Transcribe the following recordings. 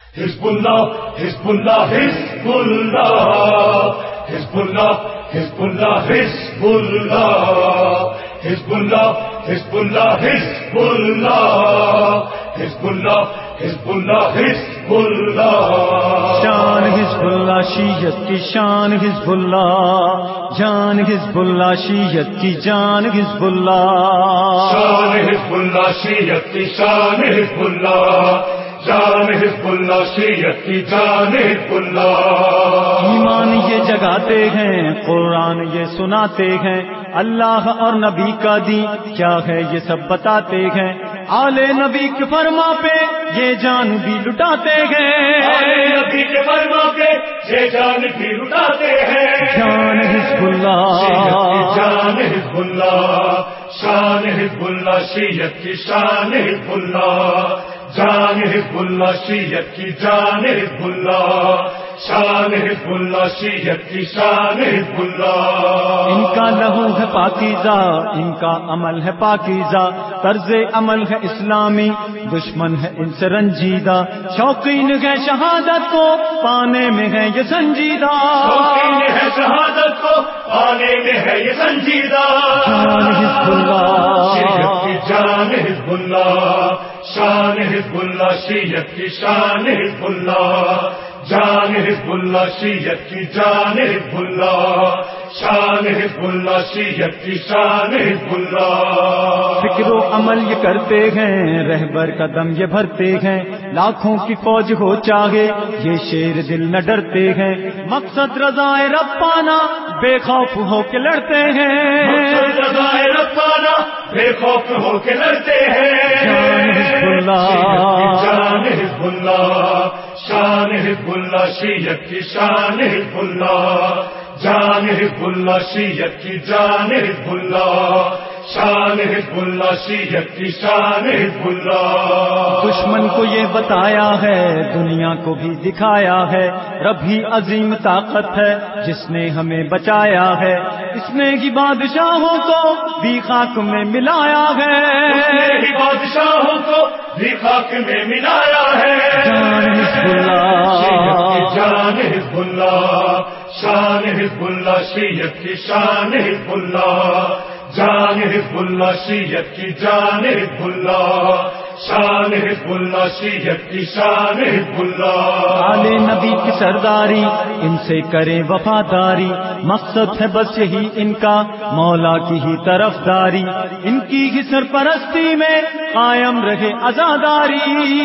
حزب اللہ حزب اللہ حزب اللہ حزب اللہ حزب اللہ حزب اللہ حزب اللہ حزب اللہ حزب اللہ حزب اللہ حزب اللہ حزب اللہ شان حزب اللہ شیعت کی شان حزب اللہ جان حزب اللہ شیعت کی جان حزب اللہ شان حزب اللہ شیعت کی شان حزب اللہ جان حزب اللہ شیعت کی جان حزب اللہ ایمان یہ جگاتے ہیں قرآن یہ سناتے ہیں اللہ اور نبی کا دین کیا ہے یہ سب بتاتے ہیں آل نبی کے فرما پہ یہ جان بھی لٹاتے ہیں نبی کے فرما پہ یہ جان بھی لٹاتے ہیں جان حزب اللہ جان حزب اللہ شان حزب اللہ شیعت کی شان حزب اللہ جان حزب اللہ شیعت کی جان حزب اللہ شان حزب اللہ شیعت کی شان حزب اللہ ان کا لہو ہے پاکیزہ ان کا عمل ہے پاکیزہ طرز عمل ہے اسلامی دشمن ہے ان سے رنجیدہ شوقین ہے شہادت کو پانے میں ہے یہ سنجیدہ شوقین ہے شہادت کو پانے میں ہے یہ سنجیدہ جان حزب اللہ شیعت کی جان حزب اللہ شان حزب اللہ شیعت کی شان حزب اللہ جان حزب اللہ شیعت کی جان حزب اللہ شان حزب اللہ شیعت کی شان حزب اللہ فکر و عمل یہ کرتے ہیں رہبر قدم یہ بھرتے ہیں لاکھوں کی فوج ہو چاہے یہ شیر دل نہ ڈرتے ہیں مقصد رضائے رب پانا بے خوف ہو کے لڑتے ہیں مقصد رضائے رب پانا بے خوف ہو کے لڑتے ہیں جان حزب اللہ جان حزب اللہ شان حزب اللہ شیعت کی شان حزب اللہ جان حزب اللہ شیعت کی جان حزب اللہ شان حزب اللہ شیعت کی شان حزب اللہ دشمن کو یہ بتایا ہے دنیا کو بھی دکھایا ہے رب ہی عظیم طاقت ہے جس نے ہمیں بچایا ہے اس نے ہی بادشاہوں کو بھی خاک میں ملایا ہے بادشاہوں کو بھی خاک میں ملایا ہے جان حزب اللہ جان حزب اللہ شان حزب اللہ شیعت کی شان حزب اللہ جان حزب اللہ شیعت کی جان حزب اللہ شان حزب اللہ شیعت کی شان حزب اللہ آل نبی کی سرداری ان سے کرے وفاداری مقصد ہے بس یہی ان کا مولا کی ہی طرفداری ان کی ہی سرپرستی میں قائم رہے عزاداری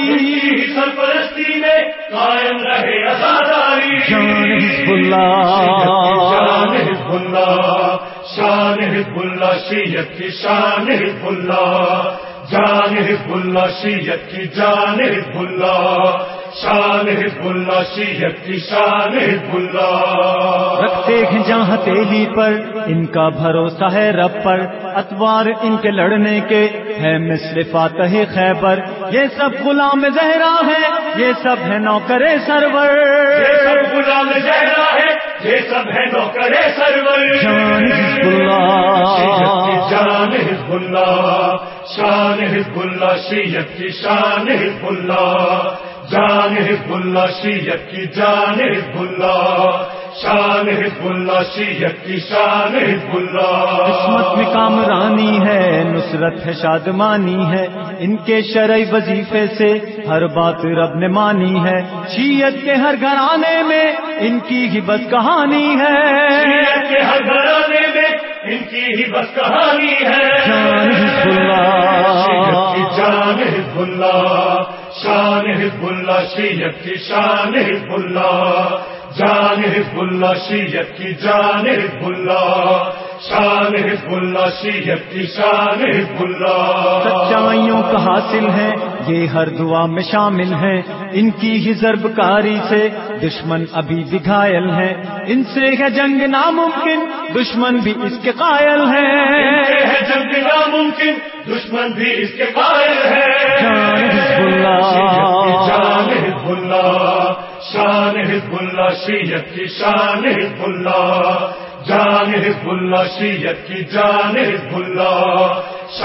سرپرستی میں قائم رہے عزاداری جان حزب اللہ جان حزب اللہ شان حزب اللہ شیعت کی شان حزب اللہ جان حزب اللہ شیعت کی جان حزب اللہ شان حزب اللہ شیعت کی شان حزب اللہ رکھتے ہیں جہاں تیلی پر ان کا بھروسہ ہے رب پر اتوار ان کے لڑنے کے ہے مثل فاتح خیبر یہ سب غلام زہرا ہے یہ سب ہے نوکر سرور غلام زہرا ہے یہ سب ہے نوکر سرور جان حزب اللہ جان حزب اللہ شان حزب اللہ شیعت کی شان حزب اللہ جان حزب اللہ شیعت کی جان حزب اللہ شان حزب اللہ شیعت کی شان حزب اللہ قسمت میں کامرانی ہے نصرت ہے شادمانی ہے ان کے شرعی وظیفے سے ہر بات رب نے مانی ہے شیعت کے ہر گھرانے میں ان کی ہی بس کہانی ہے شیعت کے ہر گھرانے میں ان کی ہی بس کہانی ہے جان حزب اللہ شیعت کی جان حزب اللہ شان حزب اللہ شیعت کی شان حزب اللہ جان حزب اللہ شیعت کی جان حزب اللہ شان حزب اللہ شیعت کی شان حزب اللہ سچائیوں کا حاصل ہے یہ ہر دعا میں شامل ہیں ان کی ہی ضرب کاری سے دشمن ابھی بھی گھائل ہیں ان سے ہے جنگ ناممکن دشمن بھی اس کے قائل ہیں جنگ ناممکن دشمن بھی اس کے قائل ہے جان حزب اللہ جان حزب اللہ شان حزب اللہ شیعت کی شان حزب اللہ جان حزب اللہ شیعت کی جان حزب اللہ شان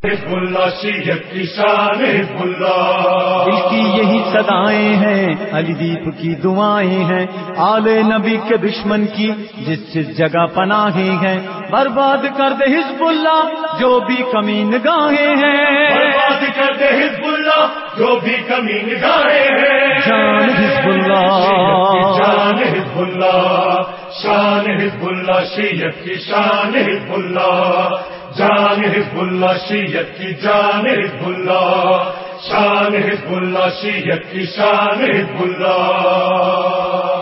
حزب اللہ شیعت کی شان حزب اللہ، دل کی یہی صدائیں ہیں، علی دیپ کی دعائیں ہیں، آل نبی کے دشمن کی جس جس جگہ پناہیں ہیں، برباد کر دے حزب اللہ جو بھی کمین گاہیں ہیں، برباد کر دے حزب اللہ جو بھی کمین گاہیں ہیں، جان حزب اللہ، جان حزب اللہ، شان حزب اللہ شیعت کی شان حزب اللہ، جان حزب اللہ شیعت کی جان حزب اللہ، شان حزب اللہ شیعت کی شان حزب اللہ۔